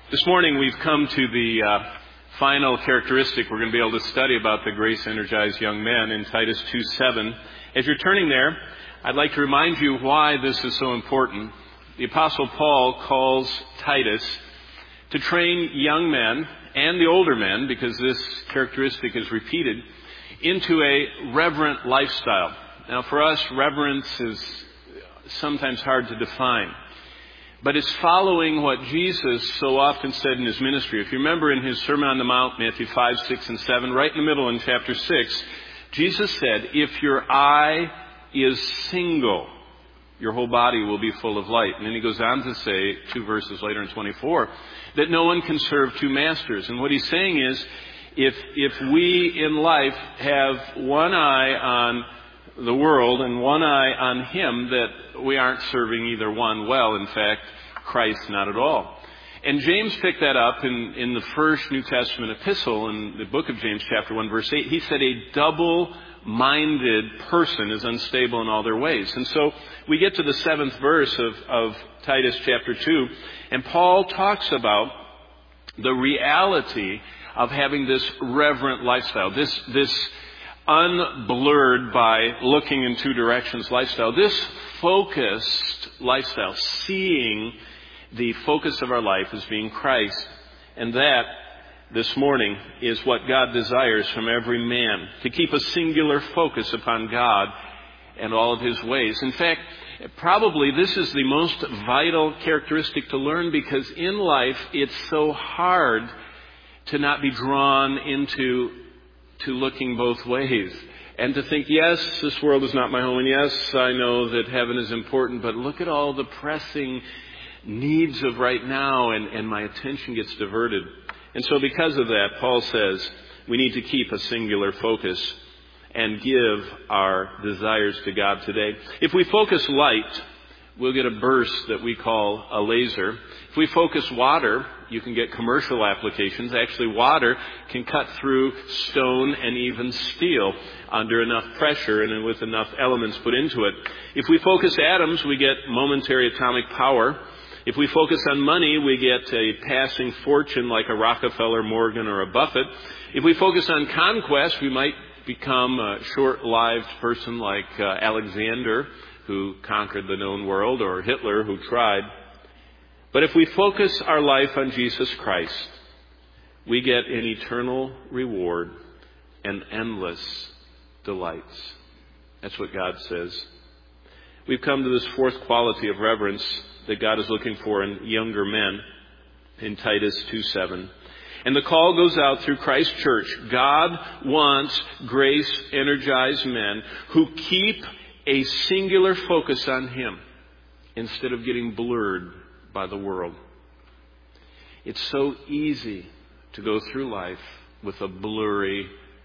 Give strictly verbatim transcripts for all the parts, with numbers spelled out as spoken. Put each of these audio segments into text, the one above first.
This morning we've come to the uh, final characteristic we're going to be able to study about the grace-energized young men in Titus two seven. As you're turning there, I'd like to remind you why this is so important. The Apostle Paul calls Titus to train young men and the older men, because this characteristic is repeated, into a reverent lifestyle. Now for us, reverence is sometimes hard to define. But it's following what Jesus so often said in his ministry. If you remember in his Sermon on the Mount, Matthew five, six, and seven, right in the middle in chapter six, Jesus said, if your eye is single, your whole body will be full of light. And then he goes on to say, two verses later in twenty-four, that no one can serve two masters. And what he's saying is, if if we in life have one eye on the world and one eye on him, that we aren't serving either one well. In fact, Christ not at all. And James picked that up in, in the first New Testament epistle in the book of James chapter one verse eight. He said a double-minded person is unstable in all their ways. And so we get to the seventh verse of, of Titus chapter two, and Paul talks about the reality of having this reverent lifestyle, this this unblurred by looking in two directions lifestyle, this focused lifestyle, seeing the focus of our life as being Christ. And that, this morning, is what God desires from every man, to keep a singular focus upon God and all of his ways. In fact, probably this is the most vital characteristic to learn, because in life it's so hard to not be drawn into to looking both ways and to think, yes, this world is not my home, and yes, I know that heaven is important, but look at all the pressing needs of right now, and, and my attention gets diverted. And so because of that, Paul says we need to keep a singular focus and give our desires to God today. If we focus light, we'll get a burst that we call a laser. If we focus water, you can get commercial applications. Actually, water can cut through stone and even steel under enough pressure and with enough elements put into it. If we focus atoms, we get momentary atomic power. If we focus on money, we get a passing fortune like a Rockefeller, Morgan, or a Buffett. If we focus on conquest, we might become a short-lived person like uh, Alexander, who conquered the known world, or Hitler, who tried. But if we focus our life on Jesus Christ, we get an eternal reward and endless delights. That's what God says. We've come to this fourth quality of reverence that God is looking for in younger men in Titus two seven. And the call goes out through Christ's church. God wants grace-energized men who keep a singular focus on him instead of getting blurred by the world. It's so easy to go through life with a blurry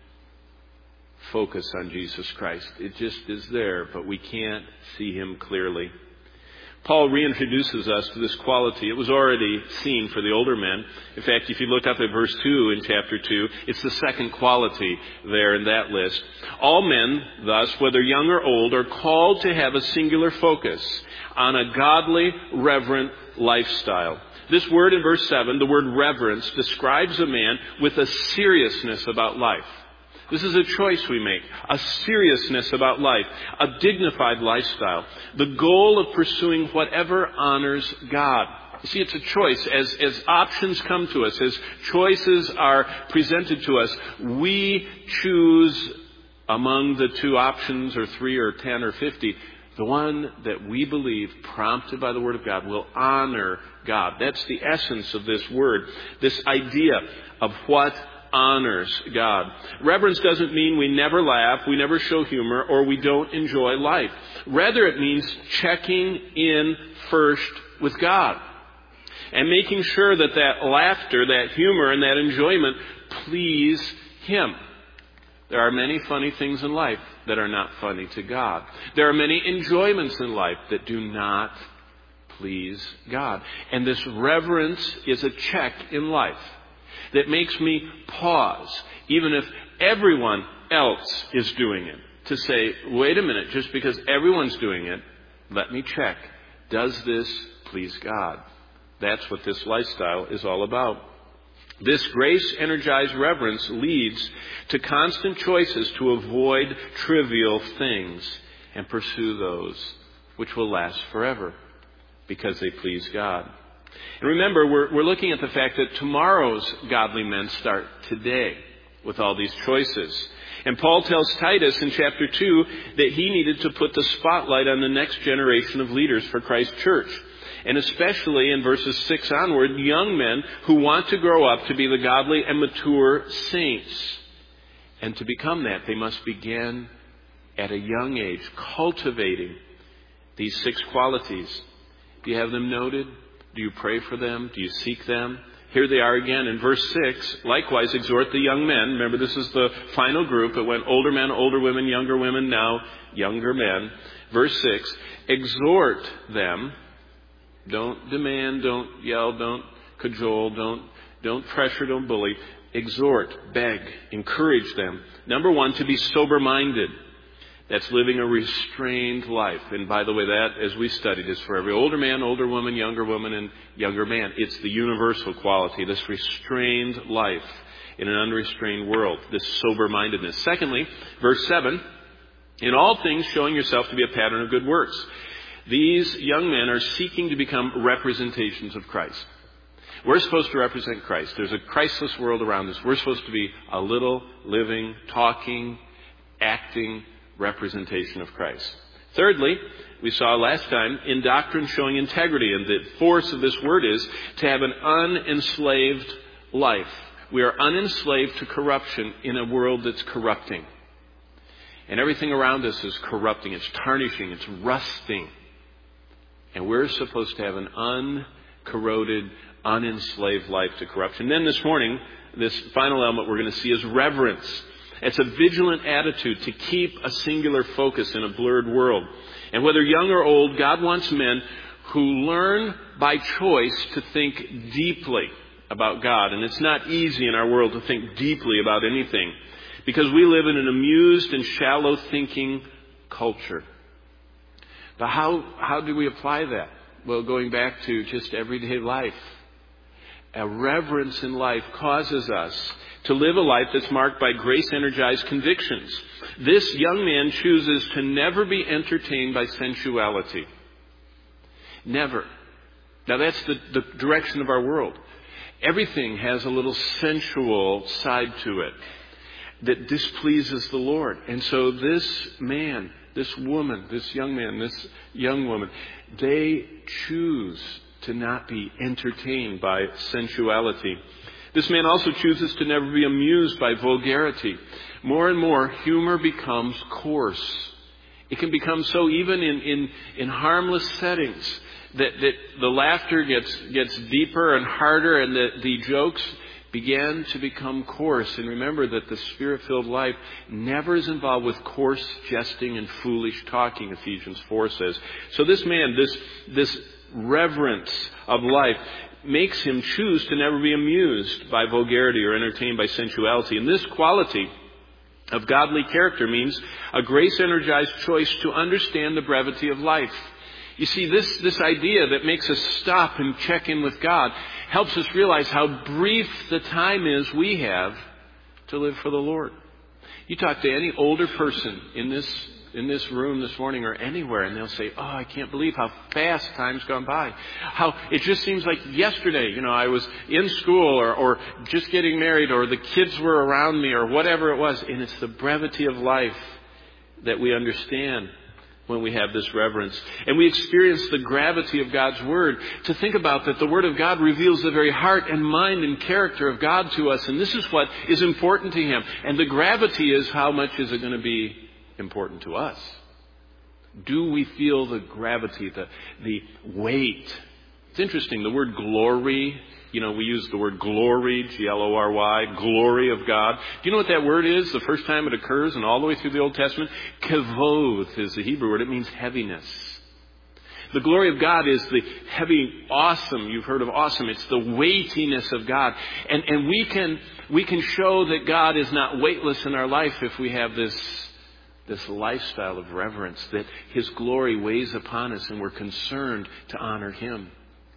focus on Jesus Christ. It just is there, but we can't see him clearly. Paul reintroduces us to this quality. It was already seen for the older men. In fact, if you look up at verse two in chapter two, it's the second quality there in that list. All men, thus, whether young or old, are called to have a singular focus on a godly, reverent lifestyle. This word in verse seven, the word reverence, describes a man with a seriousness about life. This is a choice we make, a seriousness about life, a dignified lifestyle, the goal of pursuing whatever honors God. You see, it's a choice. As, as options come to us, as choices are presented to us, we choose among the two options, or three or ten or fifty, the one that we believe, prompted by the Word of God, will honor God. That's the essence of this word, this idea of what honors God. Reverence doesn't mean we never laugh, we never show humor, or we don't enjoy life. Rather, it means checking in first with God and making sure that that laughter, that humor, and that enjoyment please him. There are many funny things in life that are not funny to God. There are many enjoyments in life that do not please God. And this reverence is a check in life that makes me pause, even if everyone else is doing it, to say, wait a minute, just because everyone's doing it, let me check. Does this please God? That's what this lifestyle is all about. This grace-energized reverence leads to constant choices to avoid trivial things and pursue those which will last forever because they please God. And remember, we're, we're looking at the fact that tomorrow's godly men start today with all these choices. And Paul tells Titus in chapter two that he needed to put the spotlight on the next generation of leaders for Christ's church. And especially in verses six onward, young men who want to grow up to be the godly and mature saints. And to become that, they must begin at a young age cultivating these six qualities. Do you have them noted? Do you pray for them? Do you seek them? Here they are again in verse six. Likewise, exhort the young men. Remember, this is the final group. It went older men, older women, younger women, now younger men. Verse six, exhort them. Don't demand, don't yell, don't cajole, don't, don't pressure, don't bully. Exhort, beg, encourage them. Number one, to be sober-minded. That's living a restrained life. And by the way, that, as we studied, is for every older man, older woman, younger woman, and younger man. It's the universal quality, this restrained life in an unrestrained world, this sober-mindedness. Secondly, verse seven, in all things showing yourself to be a pattern of good works. These young men are seeking to become representations of Christ. We're supposed to represent Christ. There's a Christless world around us. We're supposed to be a little, living, talking, acting representation of Christ. Thirdly, we saw last time, in doctrine showing integrity. And the force of this word is to have an unenslaved life. We are unenslaved to corruption in a world that's corrupting. And everything around us is corrupting. It's tarnishing. It's rusting. And we're supposed to have an uncorroded, unenslaved life to corruption. Then this morning, this final element we're going to see is reverence. It's a vigilant attitude to keep a singular focus in a blurred world. And whether young or old, God wants men who learn by choice to think deeply about God. And it's not easy in our world to think deeply about anything, because we live in an amused and shallow thinking culture. But how, how do we apply that? Well, going back to just everyday life. A reverence in life causes us to live a life that's marked by grace-energized convictions. This young man chooses to never be entertained by sensuality. Never. Now that's the, the direction of our world. Everything has a little sensual side to it that displeases the Lord. And so this man, this woman, this young man, this young woman, they choose to not be entertained by sensuality. This man also chooses to never be amused by vulgarity. More and more, humor becomes coarse. It can become so even in, in, in harmless settings that, that the laughter gets, gets deeper and harder, and the, the jokes begin to become coarse. And remember that the Spirit-filled life never is involved with coarse jesting and foolish talking, Ephesians four says. So this man, this, this reverence of life, makes him choose to never be amused by vulgarity or entertained by sensuality. And this quality of godly character means a grace-energized choice to understand the brevity of life. You see, this, this idea that makes us stop and check in with God helps us realize how brief the time is we have to live for the Lord. You talk to any older person in this in this room this morning or anywhere, and they'll say, oh, I can't believe how fast time's gone by. How it just seems like yesterday, you know, I was in school or, or just getting married, or the kids were around me, or whatever it was. And it's the brevity of life that we understand when we have this reverence. And we experience the gravity of God's Word. To think about that the Word of God reveals the very heart and mind and character of God to us. And this is what is important to Him. And the gravity is, how much is it going to be important to us? Do we feel the gravity, the, the weight? It's interesting, the word glory, you know, we use the word glory, G L O R Y, glory of God. Do you know what that word is? The first time it occurs and all the way through the Old Testament, kavod is the Hebrew word. It means heaviness. The glory of God is the heavy, awesome. You've heard of awesome. It's the weightiness of God. And, and we can, we can show that God is not weightless in our life if we have this This lifestyle of reverence, that His glory weighs upon us and we're concerned to honor Him.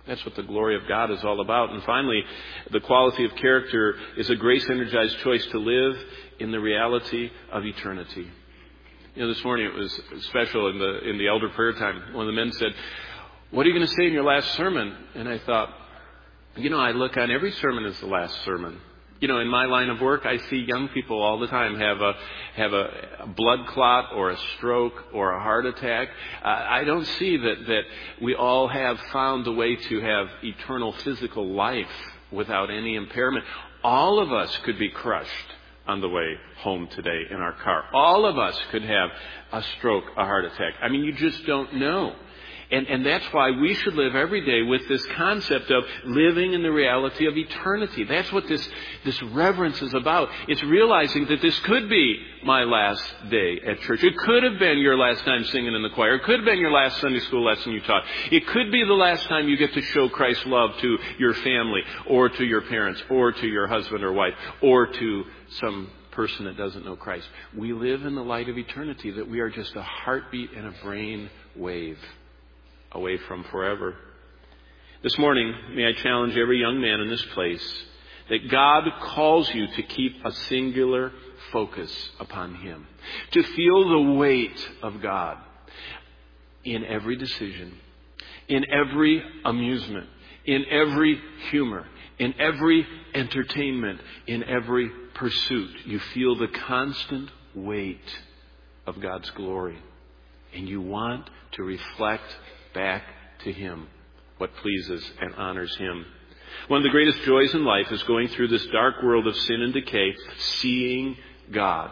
That's what the glory of God is all about. And finally, the quality of character is a grace-energized choice to live in the reality of eternity. You know, this morning it was special in the in the elder prayer time. One of the men said, "What are you going to say in your last sermon?" And I thought, you know, I look on every sermon as the last sermon. You know, in my line of work, I see young people all the time have a have a, a blood clot or a stroke or a heart attack. Uh, I don't see that, that we all have found a way to have eternal physical life without any impairment. All of us could be crushed on the way home today in our car. All of us could have a stroke, a heart attack. I mean, you just don't know. And, and that's why we should live every day with this concept of living in the reality of eternity. That's what this, this reverence is about. It's realizing that this could be my last day at church. It could have been your last time singing in the choir. It could have been your last Sunday school lesson you taught. It could be the last time you get to show Christ's love to your family or to your parents or to your husband or wife or to some person that doesn't know Christ. We live in the light of eternity, that we are just a heartbeat and a brain wave away from forever. This morning, may I challenge every young man in this place that God calls you to keep a singular focus upon Him, to feel the weight of God in every decision, in every amusement, in every humor, in every entertainment, in every pursuit. You feel the constant weight of God's glory, and you want to reflect back to Him what pleases and honors Him. One of the greatest joys in life is going through this dark world of sin and decay, seeing God.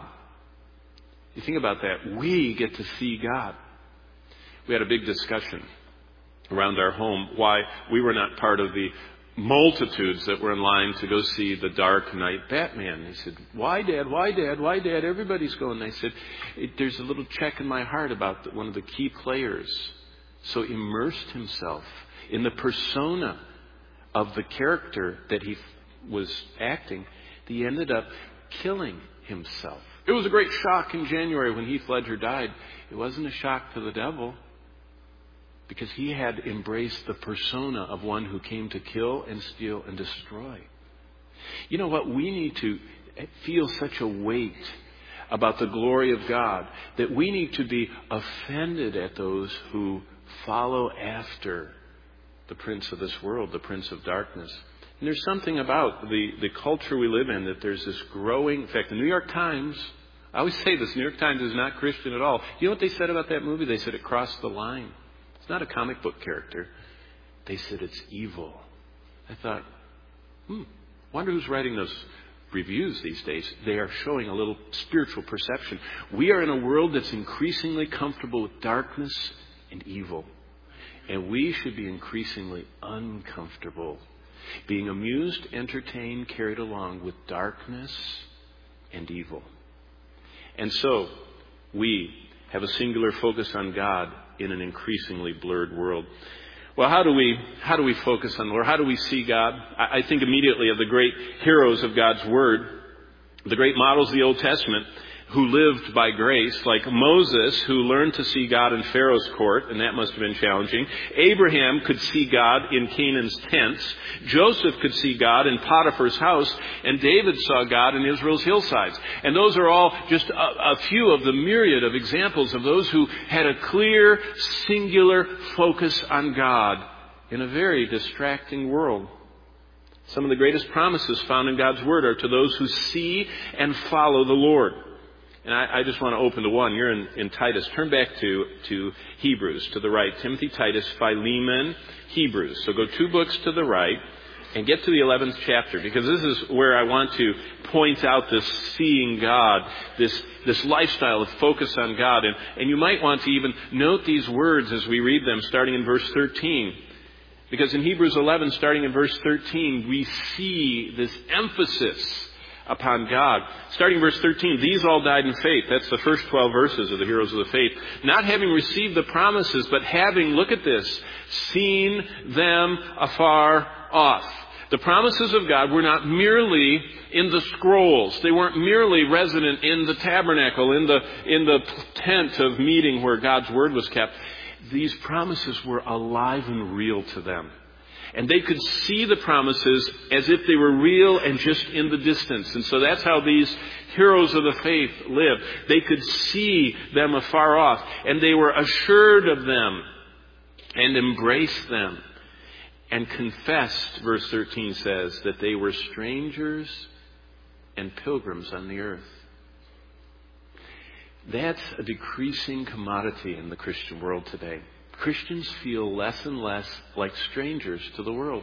You think about that. We get to see God. We had a big discussion around our home why we were not part of the multitudes that were in line to go see the Dark Knight Batman. They said, "Why, Dad? Why, Dad? Why, Dad? Everybody's going." And I said, "There's a little check in my heart about one of the key players. So immersed himself in the persona of the character that he was acting, that he ended up killing himself." It was a great shock in January when Heath Ledger died. It wasn't a shock to the devil, because he had embraced the persona of one who came to kill and steal and destroy. You know what? We need to feel such a weight about the glory of God that we need to be offended at those who follow after the prince of this world, the prince of darkness. And there's something about the, the culture we live in that there's this growing... In fact, the New York Times, I always say this, New York Times is not Christian at all. You know what they said about that movie? They said it crossed the line. It's not a comic book character. They said it's evil. I thought, hmm, wonder who's writing those reviews these days. They are showing a little spiritual perception. We are in a world that's increasingly comfortable with darkness and evil. And we should be increasingly uncomfortable, being amused, entertained, carried along with darkness and evil. And so, we have a singular focus on God in an increasingly blurred world. Well, how do we how do we focus on the Lord? How do we see God? I, I think immediately of the great heroes of God's Word, the great models of the Old Testament, who lived by grace, like Moses, who learned to see God in Pharaoh's court, and that must have been challenging. Abraham could see God in Canaan's tents. Joseph could see God in Potiphar's house, and David saw God in Israel's hillsides. And those are all just a, a few of the myriad of examples of those who had a clear, singular focus on God in a very distracting world. Some of the greatest promises found in God's Word are to those who see and follow the Lord. And I, I just want to open to one. You're in, in Titus. Turn back to, to Hebrews, to the right. Timothy, Titus, Philemon, Hebrews. So go two books to the right and get to the eleventh chapter, because this is where I want to point out this seeing God, this, this lifestyle of focus on God. And, and you might want to even note these words as we read them, starting in verse thirteen. Because in Hebrews eleven, starting in verse thirteen, we see this emphasis upon God. Starting verse thirteen, these all died in faith. That's the first twelve verses of the heroes of the faith. Not having received the promises, but having, look at this, seen them afar off. The promises of God were not merely in the scrolls. They weren't merely resident in the tabernacle, in the, in the tent of meeting where God's Word was kept. These promises were alive and real to them. And they could see the promises as if they were real and just in the distance. And so that's how these heroes of the faith lived. They could see them afar off, and they were assured of them and embraced them and confessed, verse thirteen says, that they were strangers and pilgrims on the earth. That's a decreasing commodity in the Christian world today. Christians feel less and less like strangers to the world.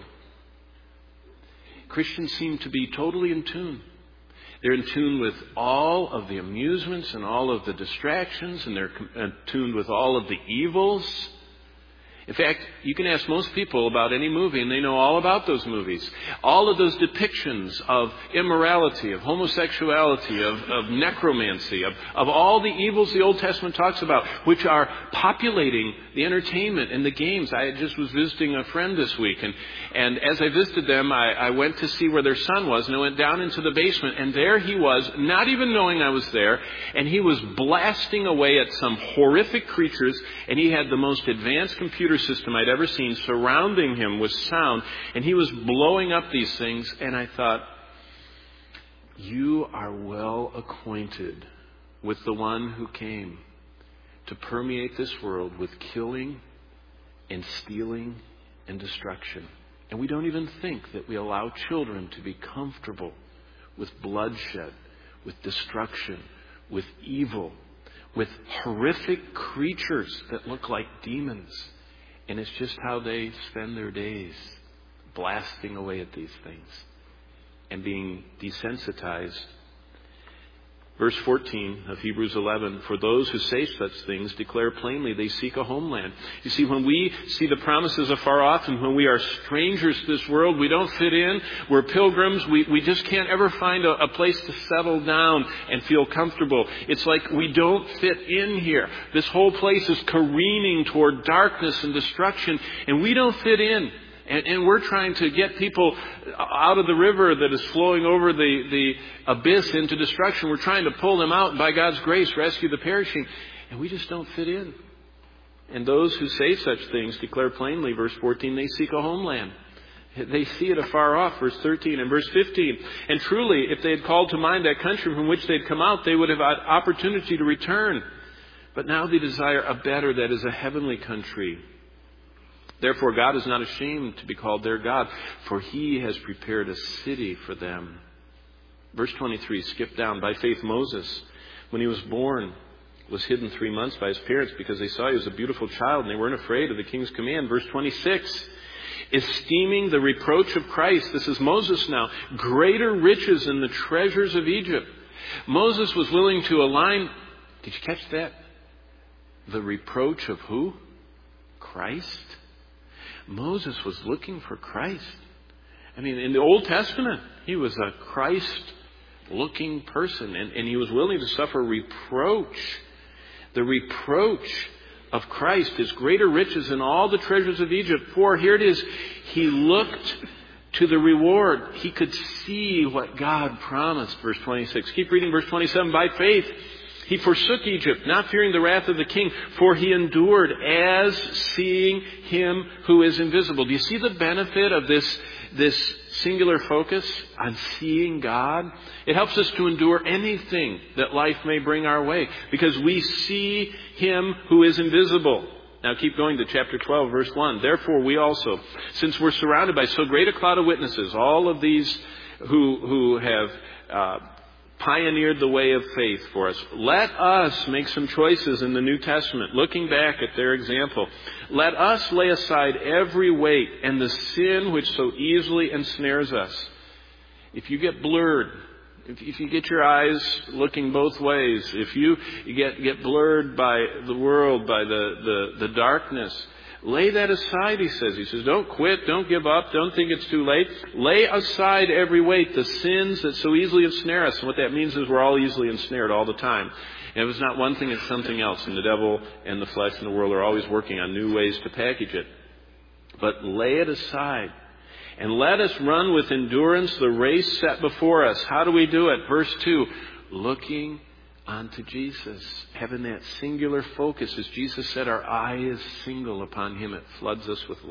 Christians seem to be totally in tune. They're in tune with all of the amusements and all of the distractions, and they're in tune with all of the evils. In fact, you can ask most people about any movie, and they know all about those movies. All of those depictions of immorality, of homosexuality, of, of necromancy, of, of all the evils the Old Testament talks about, which are populating the entertainment and the games. I just was visiting a friend this week, and, and as I visited them, I, I went to see where their son was, and I went down into the basement, and there he was, not even knowing I was there, and he was blasting away at some horrific creatures, and he had the most advanced computer system I'd ever seen surrounding him with sound, and he was blowing up these things, and I thought, you are well acquainted with the one who came to permeate this world with killing and stealing and destruction. And we don't even think that we allow children to be comfortable with bloodshed, with destruction, with evil, with horrific creatures that look like demons. And it's just how they spend their days, blasting away at these things and being desensitized. Verse fourteen of Hebrews eleven, for those who say such things declare plainly they seek a homeland. You see, when we see the promises afar off, and when we are strangers to this world, we don't fit in, we're pilgrims, we, we just can't ever find a, a place to settle down and feel comfortable. It's like we don't fit in here. This whole place is careening toward darkness and destruction, and we don't fit in. And, and we're trying to get people out of the river that is flowing over the, the abyss into destruction. We're trying to pull them out and by God's grace rescue the perishing. And we just don't fit in. And those who say such things declare plainly, verse fourteen, they seek a homeland. They see it afar off, verse thirteen. And verse fifteen, and truly, if they had called to mind that country from which they'd come out, they would have had opportunity to return. But now they desire a better, that is a heavenly country. Therefore, God is not ashamed to be called their God, for He has prepared a city for them. Verse twenty-three, skip down. By faith, Moses, when he was born, was hidden three months by his parents because they saw he was a beautiful child and they weren't afraid of the king's command. Verse twenty-six, esteeming the reproach of Christ, this is Moses now, greater riches than the treasures of Egypt. Moses was willing to align, did you catch that? The reproach of who? Christ. Moses was looking for Christ. I mean, in the Old Testament, he was a Christ-looking person, and, and he was willing to suffer reproach. The reproach of Christ is greater riches than all the treasures of Egypt. For, here it is, he looked to the reward. He could see what God promised. Verse twenty-six. Keep reading verse twenty-seven. By faith, he forsook Egypt, not fearing the wrath of the king, for he endured as seeing him who is invisible. Do you see the benefit of this, this singular focus on seeing God? It helps us to endure anything that life may bring our way, because we see him who is invisible. Now keep going to chapter twelve, verse one. Therefore we also, since we're surrounded by so great a cloud of witnesses, all of these who, who have uh, pioneered the way of faith for us. Let us make some choices in the New Testament, looking back at their example. Let us lay aside every weight and the sin which so easily ensnares us. If you get blurred, if, if you get your eyes looking both ways, if you get, get blurred by the world, by the, the, the darkness, lay that aside, he says. He says, don't quit, don't give up, don't think it's too late. Lay aside every weight, the sins that so easily ensnare us. And what that means is we're all easily ensnared all the time. And if it's not one thing, it's something else. And the devil and the flesh and the world are always working on new ways to package it. But lay it aside. And let us run with endurance the race set before us. How do we do it? Verse two, looking onto Jesus, having that singular focus. As Jesus said, our eye is single upon him. It floods us with light.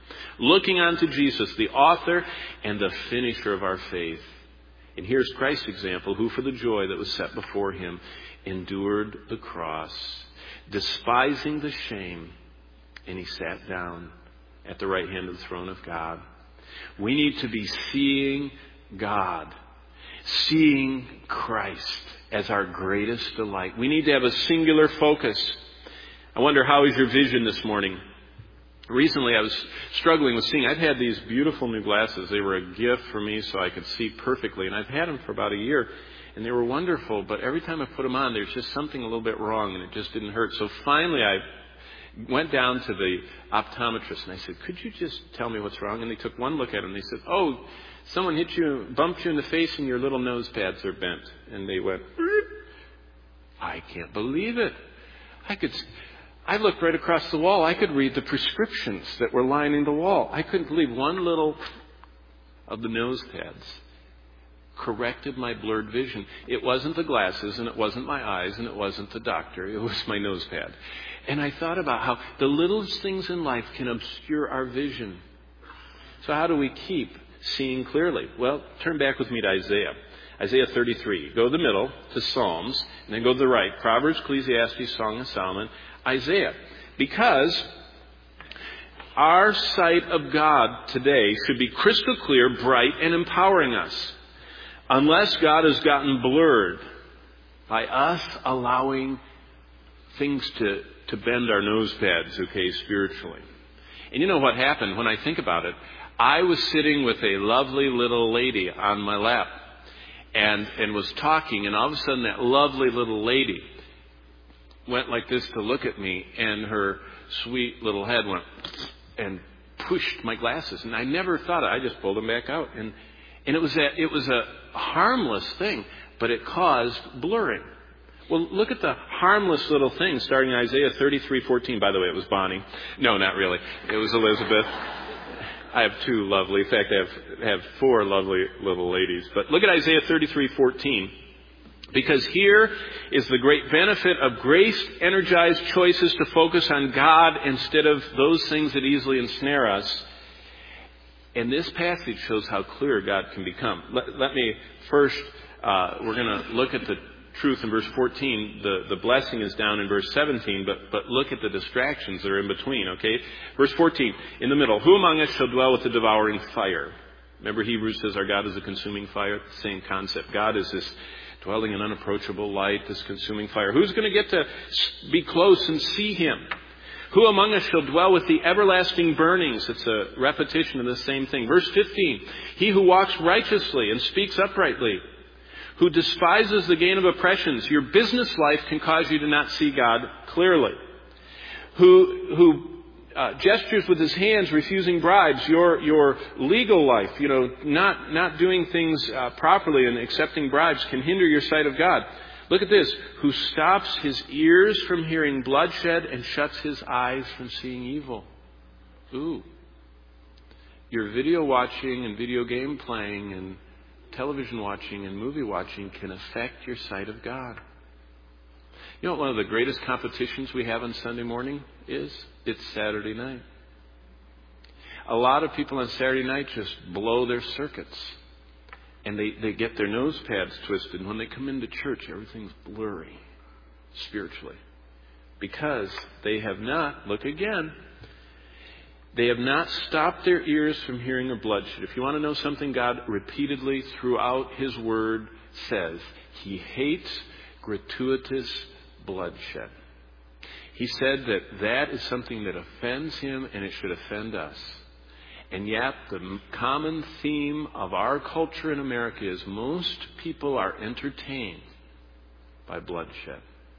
Looking unto Jesus, the author and the finisher of our faith. And here's Christ's example, who for the joy that was set before him endured the cross, despising the shame, and he sat down at the right hand of the throne of God. We need to be seeing God, seeing Christ as our greatest delight. We need to have a singular focus. I wonder, how is your vision this morning? Recently I was struggling with seeing. I've had these beautiful new glasses. They were a gift for me so I could see perfectly. And I've had them for about a year. And they were wonderful. But every time I put them on, there's just something a little bit wrong. And it just didn't hurt. So finally I went down to the optometrist. And I said, could you just tell me what's wrong? And they took one look at them. And they said, oh, someone hit you, bumped you in the face and your little nose pads are bent. And they went, I can't believe it. I could... I looked right across the wall. I could read the prescriptions that were lining the wall. I couldn't believe one little of the nose pads corrected my blurred vision. It wasn't the glasses, and it wasn't my eyes, and it wasn't the doctor. It was my nose pad. And I thought about how the littlest things in life can obscure our vision. So how do we keep seeing clearly? Well, turn back with me to Isaiah. Isaiah thirty-three. Go to the middle to Psalms, and then go to the right. Proverbs, Ecclesiastes, Song of Solomon, Isaiah. Because our sight of God today should be crystal clear, bright, and empowering us. Unless God has gotten blurred by us allowing things to, to bend our nose pads, okay, spiritually. And you know what happened when I think about it? I was sitting with a lovely little lady on my lap and, and was talking, and all of a sudden that lovely little lady went like this to look at me, and her sweet little head went and pushed my glasses. And I never thought it. I just pulled them back out. And and it was a, it was a harmless thing, but it caused blurring. Well, look at the harmless little thing starting in Isaiah thirty-three fourteen. By the way, it was Bonnie. No, not really. It was Elizabeth. I have two lovely, in fact, I have, have four lovely little ladies. But look at Isaiah thirty-three fourteen. Because here is the great benefit of grace-energized choices to focus on God instead of those things that easily ensnare us. And this passage shows how clear God can become. Let, let me first, uh, we're going to look at the truth in verse fourteen. The, the blessing is down in verse seventeen, but, but look at the distractions that are in between, okay? Verse fourteen, in the middle. Who among us shall dwell with the devouring fire? Remember, Hebrews says our God is a consuming fire. Same concept. God is this dwelling in unapproachable light, this consuming fire. Who's going to get to be close and see him? Who among us shall dwell with the everlasting burnings? It's a repetition of the same thing. Verse fifteen, he who walks righteously and speaks uprightly, who despises the gain of oppressions. Your business life can cause you to not see God clearly. Who, who uh, gestures with his hands, refusing bribes. Your, your legal life, you know, not, not doing things uh, properly and accepting bribes can hinder your sight of God. Look at this. Who stops his ears from hearing bloodshed and shuts his eyes from seeing evil. Ooh. Your video watching and video game playing and television watching and movie watching can affect your sight of God. You know what one of the greatest competitions we have on Sunday morning is? It's Saturday night. A lot of people on Saturday night just blow their circuits. And they, they get their nose pads twisted. And when they come into church, everything's blurry spiritually. Because they have not, look again, they have not stopped their ears from hearing of bloodshed. If you want to know something, God repeatedly throughout His Word says He hates gratuitous bloodshed. He said that that is something that offends Him and it should offend us. And yet the common theme of our culture in America is most people are entertained by bloodshed.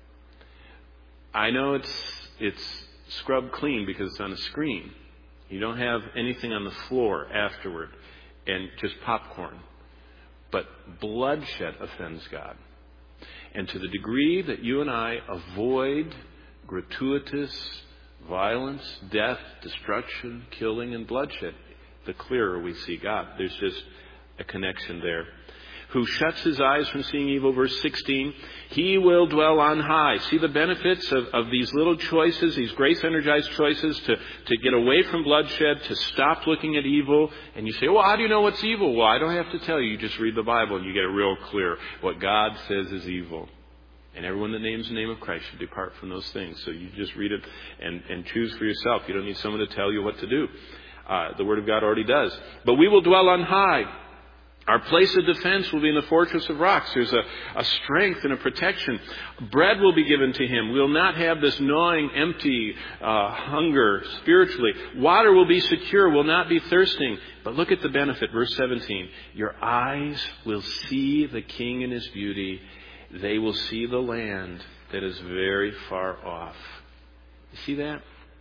I know it's it's scrubbed clean because it's on a screen. You don't have anything on the floor afterward and just popcorn. But bloodshed offends God. And to the degree that you and I avoid gratuitous violence, death, destruction, killing, and bloodshed, the clearer we see God. There's just a connection there. who shuts his eyes from seeing evil, verse sixteen, he will dwell on high. See the benefits of, of these little choices, these grace-energized choices to, to get away from bloodshed, to stop looking at evil. And you say, well, how do you know what's evil? Well, I don't have to tell you. You just read the Bible and you get it real clear. What God says is evil. And everyone that names the name of Christ should depart from those things. So you just read it and, and choose for yourself. You don't need someone to tell you what to do. Uh, the Word of God already does. But we will dwell on high. Our place of defense will be in the fortress of rocks. There's a, a strength and a protection. Bread will be given to him. We'll not have this gnawing, empty uh, hunger spiritually. Water will be secure. We'll not be thirsting. But look at the benefit, verse seventeen. Your eyes will see the King in his beauty. They will see the land that is very far off. You see that?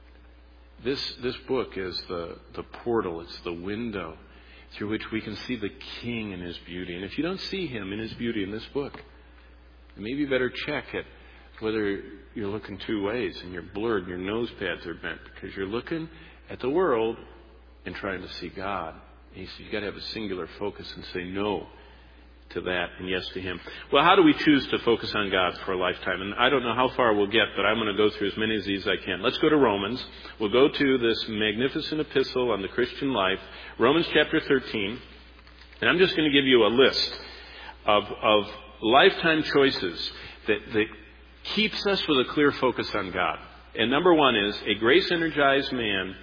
This this book is the, the portal. It's the window through which we can see the King in his beauty. And if you don't see him in his beauty in this book, maybe you better check it whether you're looking two ways and you're blurred and your nose pads are bent, because you're looking at the world and trying to see God. And he says you've got to have a singular focus and say no to that and yes to him. Well, how do we choose to focus on God for a lifetime? And I don't know how far we'll get, but I'm going to go through as many of these as I can. Let's go to Romans. We'll go to this magnificent epistle on the Christian life, Romans chapter thirteen. And I'm just going to give you a list of, of lifetime choices that, that keeps us with a clear focus on God. And number one is a grace-energized man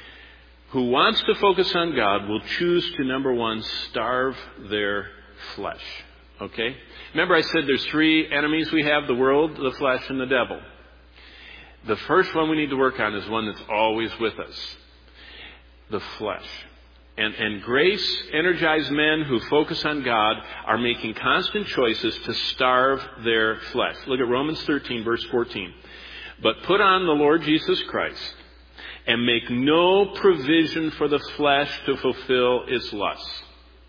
who wants to focus on God will choose to, number one, starve their flesh. Okay? Remember I said there's three enemies we have, the world, the flesh, and the devil. The first one we need to work on is one that's always with us. The flesh. And, and grace-energized men who focus on God are making constant choices to starve their flesh. Look at Romans thirteen, verse fourteen. But put on the Lord Jesus Christ and make no provision for the flesh to fulfill its lusts.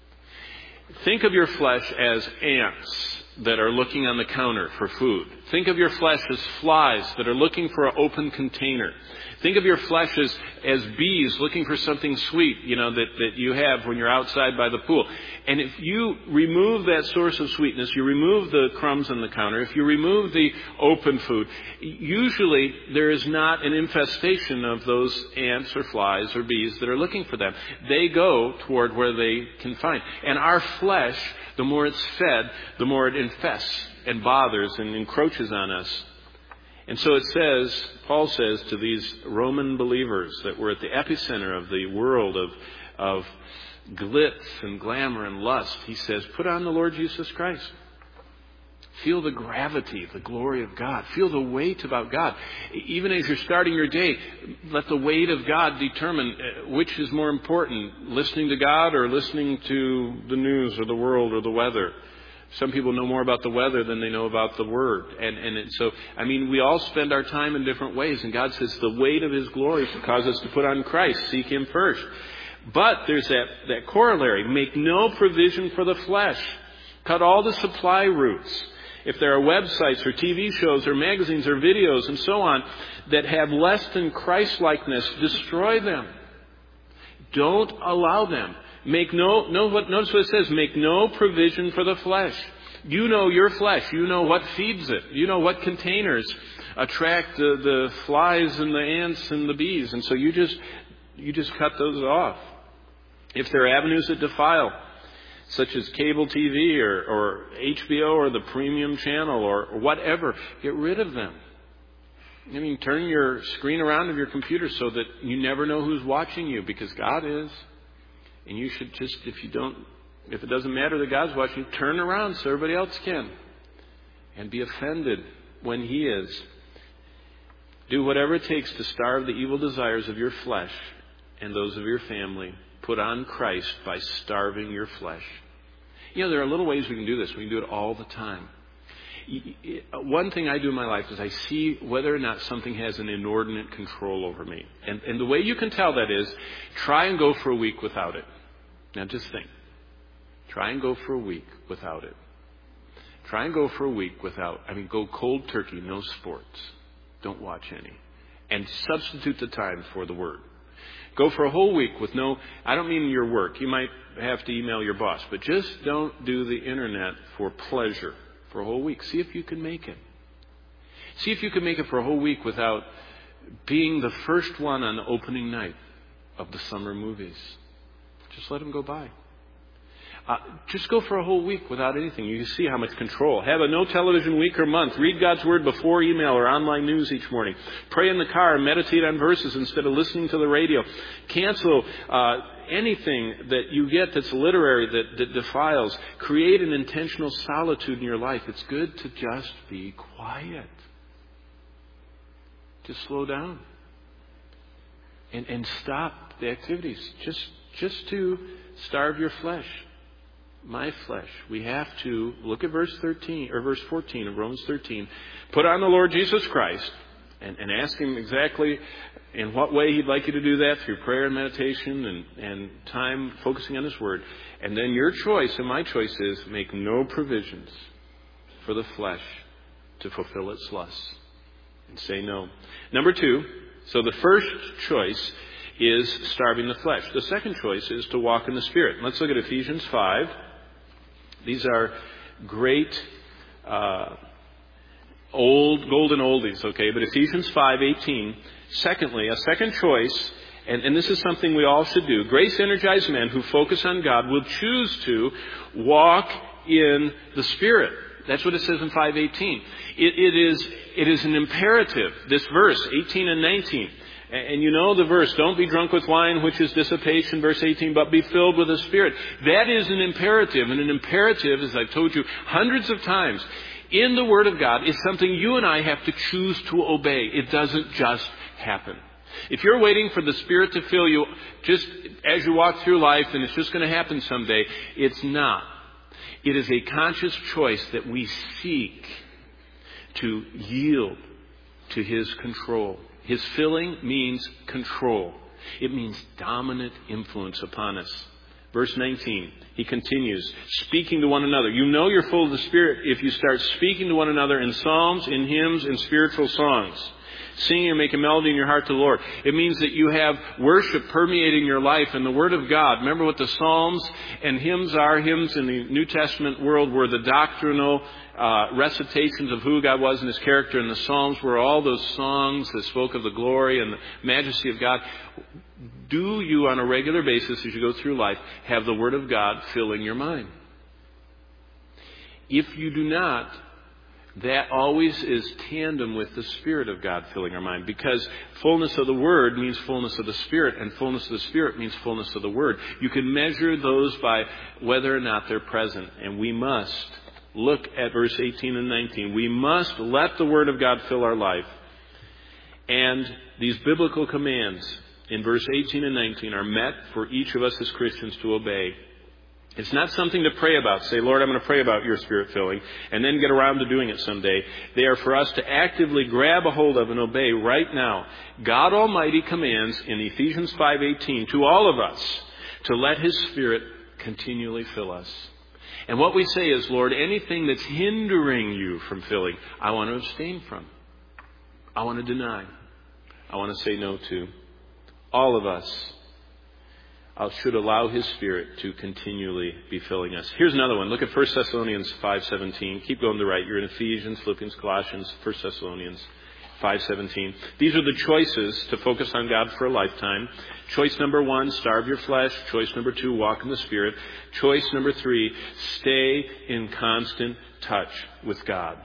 Think of your flesh as ants that are looking on the counter for food. Think of your flesh as flies that are looking for an open container. Think of your flesh as, as bees looking for something sweet, you know, that, that you have when you're outside by the pool. And if you remove that source of sweetness, you remove the crumbs on the counter, if you remove the open food, usually there is not an infestation of those ants or flies or bees that are looking for them. They go toward where they can find. And our flesh, the more it's fed, the more it infests and bothers and encroaches on us. And so it says, Paul says to these Roman believers that were at the epicenter of the world of, of glitz and glamour and lust, he says, put on the Lord Jesus Christ. Feel the gravity, the glory of God. Feel the weight about God. Even as you're starting your day, let the weight of God determine which is more important, listening to God or listening to the news or the world or the weather. Some people know more about the weather than they know about the Word. And, and it, so, I mean, we all spend our time in different ways. And God says the weight of His glory causes us to put on Christ. Seek Him first. But there's that, that corollary. Make no provision for the flesh. Cut all the supply routes. If there are websites or T V shows or magazines or videos and so on that have less than Christ-likeness, destroy them. Don't allow them. Make no, no what, notice what it says, make no provision for the flesh. You know your flesh. You know what feeds it. You know what containers attract the, the flies and the ants and the bees. And so you just, you just cut those off. If there are avenues that defile, such as cable T V or, or H B O or the premium channel or whatever, get rid of them. I mean, turn your screen around of your computer so that you never know who's watching you, because God is. And you should just, if you don't, if it doesn't matter that God's watching, turn around so everybody else can. And be offended when He is. Do whatever it takes to starve the evil desires of your flesh and those of your family. Put on Christ by starving your flesh. You know, there are little ways we can do this. We can do it all the time. One thing I do in my life is I see whether or not something has an inordinate control over me. And, and the way you can tell that is try and go for a week without it. Now just think. Try and go for a week without it. Try and go for a week without, I mean, go cold turkey, no sports. Don't watch any. And substitute the time for the Word. Go for a whole week with no, I don't mean your work. You might have to email your boss, but just don't do the internet for pleasure for a whole week. See if you can make it. See if you can make it for a whole week without being the first one on the opening night of the summer movies. Just let them go by. Uh, just go for a whole week without anything. You can see how much control. Have a no television week or month. Read God's Word before email or online news each morning. Pray in the car and meditate on verses instead of listening to the radio. Cancel uh, anything that you get that's literary, that, that defiles. Create an intentional solitude in your life. It's good to just be quiet. Just slow down. And, and stop the activities. Just, just to starve your flesh. My flesh. We have to look at verse thirteen or verse fourteen of Romans thirteen. Put on the Lord Jesus Christ and, and ask Him exactly in what way He'd like you to do that through prayer and meditation and, and time focusing on His Word. And then your choice and my choice is make no provisions for the flesh to fulfill its lusts. And say no. Number two, so the first choice is starving the flesh. The second choice is to walk in the Spirit. Let's look at Ephesians five. These are great uh, old golden oldies, okay? But Ephesians five eighteen. Secondly, a second choice, and, and this is something we all should do. Grace-energized men who focus on God will choose to walk in the Spirit. That's what it says in five eighteen. It, it is it is an imperative. This verse eighteen and nineteen. And you know the verse, don't be drunk with wine, which is dissipation, verse eighteen, but be filled with the Spirit. That is an imperative. And an imperative, as I've told you hundreds of times, in the Word of God is something you and I have to choose to obey. It doesn't just happen. If you're waiting for the Spirit to fill you just as you walk through life and it's just going to happen someday, it's not. It is a conscious choice that we seek to yield to His control. His filling means control. It means dominant influence upon us. Verse nineteen, he continues, speaking to one another. You know you're full of the Spirit if you start speaking to one another in psalms, in hymns, in spiritual songs. Singing and making melody in your heart to the Lord. It means that you have worship permeating your life and the Word of God. Remember what the Psalms and hymns are. Hymns in the New Testament world were the doctrinal uh, recitations of who God was and His character. And the Psalms were all those songs that spoke of the glory and the majesty of God. Do you, on a regular basis, as you go through life, have the Word of God filling your mind? If you do not, that always is tandem with the Spirit of God filling our mind, because fullness of the Word means fullness of the Spirit, and fullness of the Spirit means fullness of the Word. You can measure those by whether or not they're present, and we must look at verse eighteen and nineteen. We must let the Word of God fill our life. And these biblical commands in verse eighteen and nineteen are met for each of us as Christians to obey. It's not something to pray about. Say, Lord, I'm going to pray about your Spirit filling, and then get around to doing it someday. They are for us to actively grab a hold of and obey right now. God Almighty commands in Ephesians five eighteen to all of us to let His Spirit continually fill us. And what we say is, Lord, anything that's hindering you from filling, I want to abstain from. I want to deny. I want to say no to. All of us should allow His Spirit to continually be filling us. Here's another one. Look at First Thessalonians five seventeen. Keep going to the right. You're in Ephesians, Philippians, Colossians, First Thessalonians five seventeen. These are the choices to focus on God for a lifetime. Choice number one, starve your flesh. Choice number two, walk in the Spirit. Choice number three, stay in constant touch with God.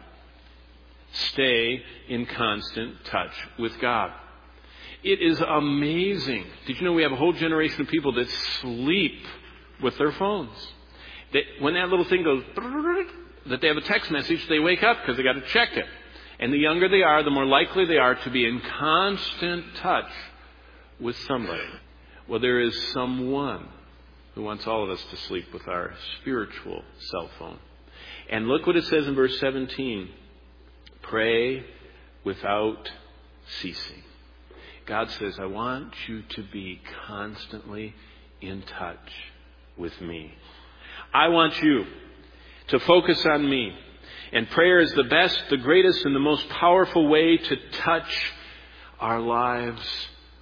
Stay in constant touch with God. It is amazing. Did you know we have a whole generation of people that sleep with their phones? They, when that little thing goes, that they have a text message, they wake up because they got to check it. And the younger they are, the more likely they are to be in constant touch with somebody. Well, there is someone who wants all of us to sleep with our spiritual cell phone. And look what it says in verse seventeen. Pray without ceasing. God says, I want you to be constantly in touch with me. I want you to focus on me. And prayer is the best, the greatest, and the most powerful way to touch our lives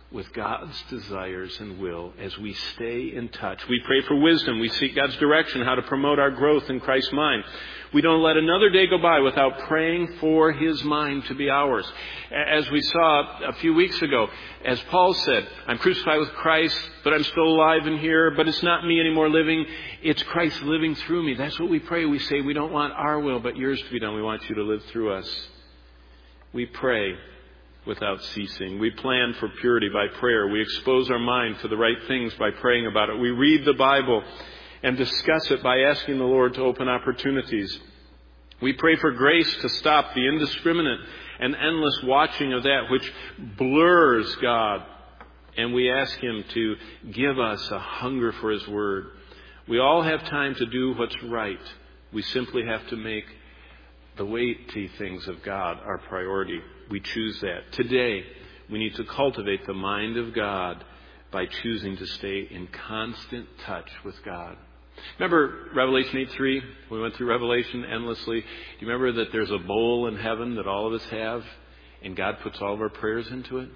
with God's desires and will as we stay in touch. We pray for wisdom. We seek God's direction, how to promote our growth in Christ's mind. We don't let another day go by without praying for His mind to be ours. As we saw a few weeks ago, as Paul said, I'm crucified with Christ, but I'm still alive in here, but it's not me anymore living. It's Christ living through me. That's what we pray. We say we don't want our will, but yours to be done. We want you to live through us. We pray without ceasing. We plan for purity by prayer. We expose our mind to the right things by praying about it. We read the Bible and discuss it by asking the Lord to open opportunities. We pray for grace to stop the indiscriminate and endless watching of that which blurs God. And we ask Him to give us a hunger for His Word. We all have time to do what's right. We simply have to make the weighty things of God our priority. We choose that. Today, we need to cultivate the mind of God by choosing to stay in constant touch with God. Remember Revelation eight three? We went through Revelation endlessly. Do you remember that there's a bowl in heaven that all of us have, and God puts all of our prayers into it?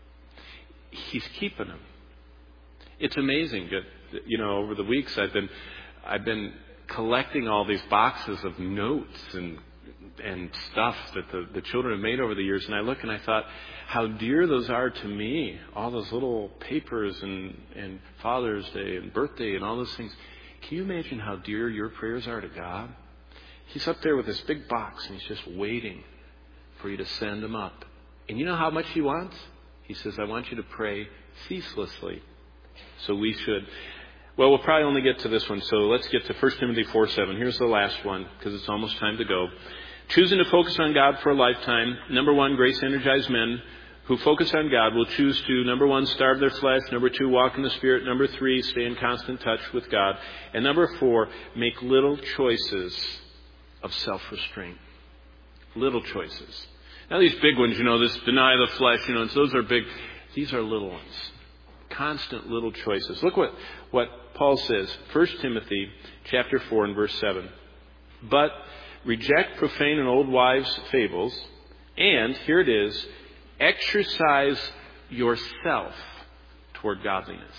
He's keeping them. It's amazing. You know, over the weeks I've been I've been collecting all these boxes of notes and and stuff that the, the children have made over the years. And I look and I thought, how dear those are to me. All those little papers and, and Father's Day and birthday and all those things. Can you imagine how dear your prayers are to God? He's up there with this big box and He's just waiting for you to send them up. And you know how much He wants? He says, I want you to pray ceaselessly. So we should. Well, we'll probably only get to this one. So let's get to First Timothy four seven. Here's the last one because it's almost time to go. Choosing to focus on God for a lifetime. Number one, grace-energized men who focus on God will choose to, number one, starve their flesh. Number two, walk in the Spirit. Number three, stay in constant touch with God. And number four, make little choices of self-restraint. Little choices. Now these big ones, you know, this deny the flesh, you know, those are big. These are little ones. Constant little choices. Look what, what Paul says. First Timothy chapter four and verse seven. But reject profane and old wives' fables, and, here it is, exercise yourself toward godliness.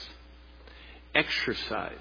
Exercise.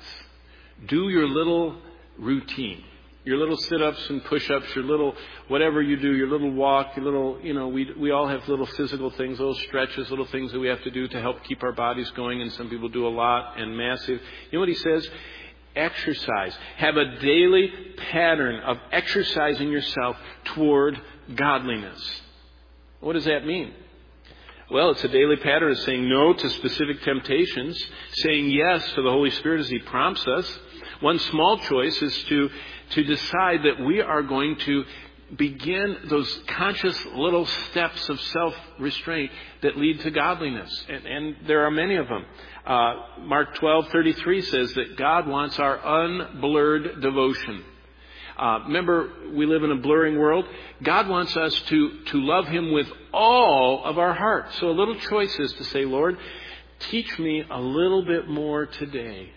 Do your little routine. Your little sit-ups and push-ups, your little whatever you do, your little walk, your little, you know, we we all have little physical things, little stretches, little things that we have to do to help keep our bodies going, and some people do a lot and massive. You know what he says? Exercise. Have a daily pattern of exercising yourself toward godliness. What does that mean? Well, it's a daily pattern of saying no to specific temptations, saying yes to the Holy Spirit as He prompts us. One small choice is to, to decide that we are going to begin those conscious little steps of self-restraint that lead to godliness. And, and there are many of them. Uh, Mark twelve thirty-three says that God wants our unblurred devotion. Uh, remember, we live in a blurring world. God wants us to, to love Him with all of our heart. So a little choice is to say, Lord, teach me a little bit more today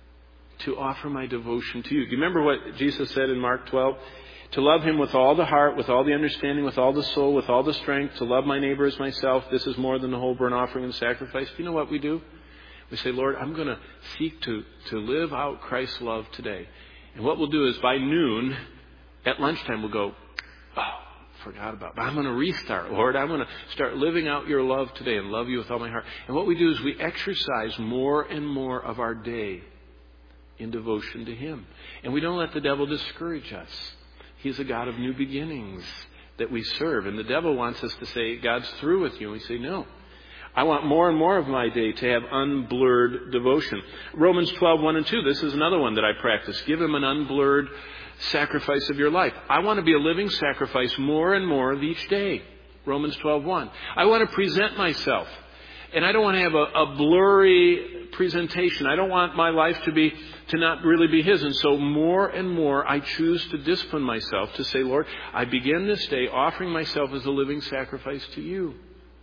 to offer my devotion to You. Do you remember what Jesus said in Mark twelve? To love Him with all the heart, with all the understanding, with all the soul, with all the strength, to love my neighbor as myself. This is more than the whole burnt offering and sacrifice. Do you know what we do? We say, Lord, I'm going to seek to, to live out Christ's love today. And what we'll do is by noon, at lunchtime, we'll go, oh, forgot about it. But I'm going to restart, Lord. I'm going to start living out Your love today and love You with all my heart. And what we do is we exercise more and more of our day in devotion to Him. And we don't let the devil discourage us. He's a God of new beginnings that we serve. And the devil wants us to say, God's through with you. And we say, no. I want more and more of my day to have unblurred devotion. Romans twelve, one and two. This is another one that I practice. Give Him an unblurred sacrifice of your life. I want to be a living sacrifice more and more of each day. Romans twelve, one. I want to present myself. And I don't want to have a, a blurry presentation. I don't want my life to be to not really be His. And so more and more I choose to discipline myself to say, Lord, I begin this day offering myself as a living sacrifice to You.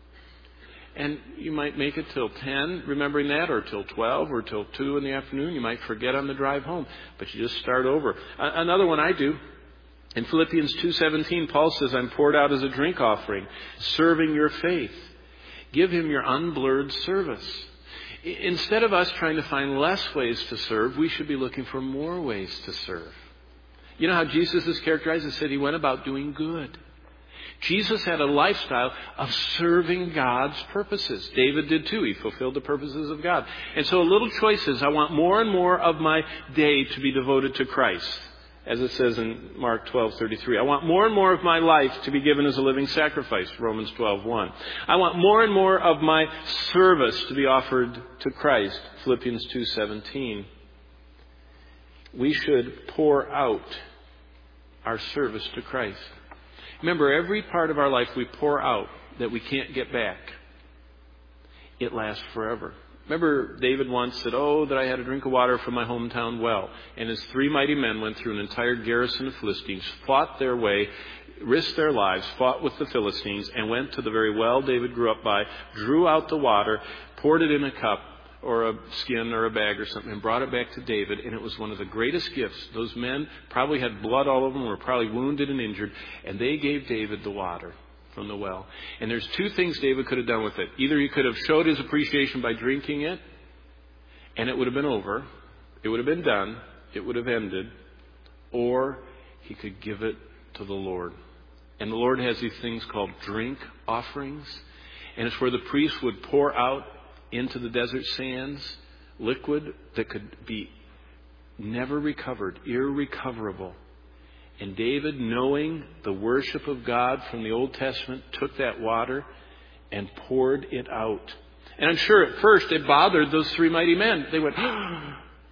And you might make it till ten, remembering that, or till twelve, or till two in the afternoon. You might forget on the drive home, but you just start over. Another one I do. In Philippians two seventeen, Paul says, I'm poured out as a drink offering, serving your faith. Give him your unblurred service. Instead of us trying to find less ways to serve, we should be looking for more ways to serve. You know how Jesus is characterized? He said he went about doing good. Jesus had a lifestyle of serving God's purposes. David did too. He fulfilled the purposes of God. And so a little choice is, I want more and more of my day to be devoted to Christ. As it says in Mark twelve thirty-three, I want more and more of my life to be given as a living sacrifice, Romans twelve one. I want more and more of my service to be offered to Christ, Philippians two seventeen. We should pour out our service to Christ. Remember, every part of our life we pour out that we can't get back, it lasts forever. Remember, David once said, oh, that I had a drink of water from my hometown well. And his three mighty men went through an entire garrison of Philistines, fought their way, risked their lives, fought with the Philistines, and went to the very well David grew up by, drew out the water, poured it in a cup or a skin or a bag or something, and brought it back to David. And it was one of the greatest gifts. Those men probably had blood all over them, were probably wounded and injured, and they gave David the water from the well. And there's two things David could have done with it. Either he could have showed his appreciation by drinking it, and it would have been over. It would have been done. It would have ended. Or he could give it to the Lord. And the Lord has these things called drink offerings. And it's where the priest would pour out into the desert sands liquid that could be never recovered, irrecoverable. And David, knowing the worship of God from the Old Testament, took that water and poured it out. And I'm sure at first it bothered those three mighty men. They went, oh,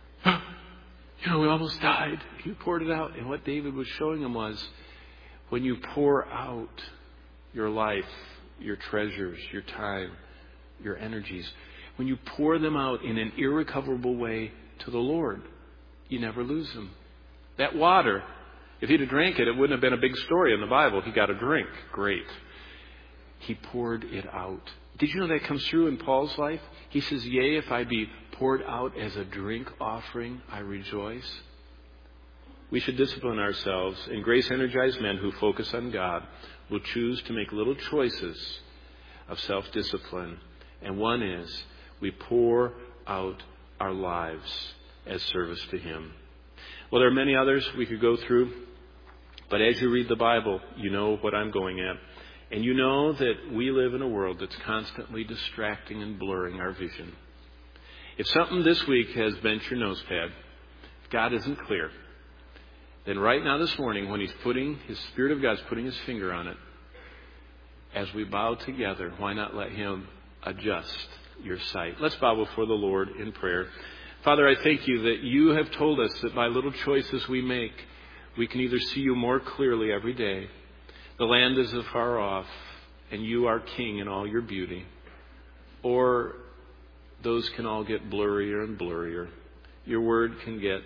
you know, we almost died. He poured it out. And what David was showing them was, when you pour out your life, your treasures, your time, your energies, when you pour them out in an irrecoverable way to the Lord, you never lose them. That water, if he'd have drank it, it wouldn't have been a big story in the Bible. He got a drink. Great. He poured it out. Did you know that comes through in Paul's life? He says, yea, if I be poured out as a drink offering, I rejoice. We should discipline ourselves, and grace-energized men who focus on God will choose to make little choices of self-discipline. And one is, we pour out our lives as service to Him. Well, there are many others we could go through, but as you read the Bible, you know what I'm going at. And you know that we live in a world that's constantly distracting and blurring our vision. If something this week has bent your nosepad, if God isn't clear, then right now this morning, when He's putting, His Spirit of God's putting His finger on it, as we bow together, why not let Him adjust your sight? Let's bow before the Lord in prayer. Father, I thank You that You have told us that by little choices we make, we can either see You more clearly every day. The land is afar off, and You are King in all Your beauty. Or those can all get blurrier and blurrier. Your word can get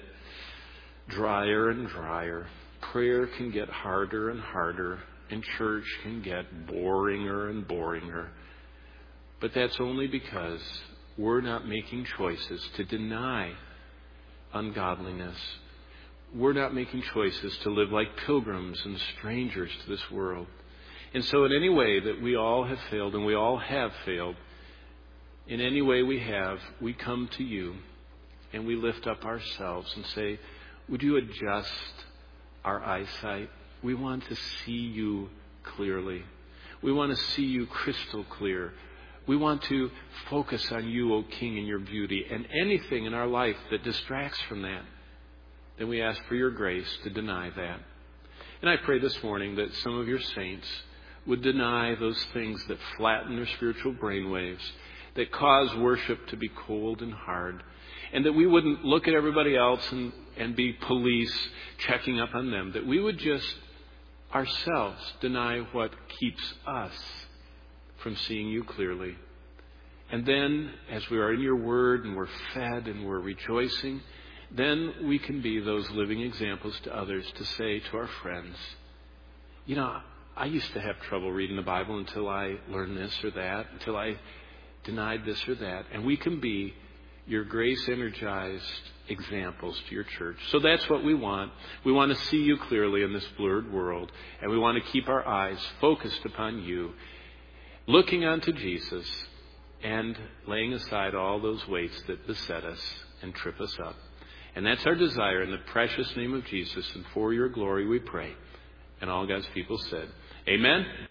drier and drier. Prayer can get harder and harder. And church can get boringer and boringer. But that's only because we're not making choices to deny ungodliness. We're not making choices to live like pilgrims and strangers to this world. And so in any way that we all have failed, and we all have failed, in any way we have, we come to You and we lift up ourselves and say, would You adjust our eyesight? We want to see You clearly. We want to see You crystal clear. We want to focus on You, O King, in Your beauty. And anything in our life that distracts from that, then we ask for Your grace to deny that. And I pray this morning that some of Your saints would deny those things that flatten their spiritual brainwaves, that cause worship to be cold and hard, and that we wouldn't look at everybody else and, and be police checking up on them, that we would just ourselves deny what keeps us from seeing You clearly. And then, as we are in Your word and we're fed and we're rejoicing, then we can be those living examples to others to say to our friends, you know, I used to have trouble reading the Bible until I learned this or that, until I denied this or that. And we can be Your grace-energized examples to Your church. So that's what we want. We want to see You clearly in this blurred world. And we want to keep our eyes focused upon You. looking unto Jesus and laying aside all those weights that beset us and trip us up. And that's our desire in the precious name of Jesus. And for your glory we pray. And all God's people said, Amen.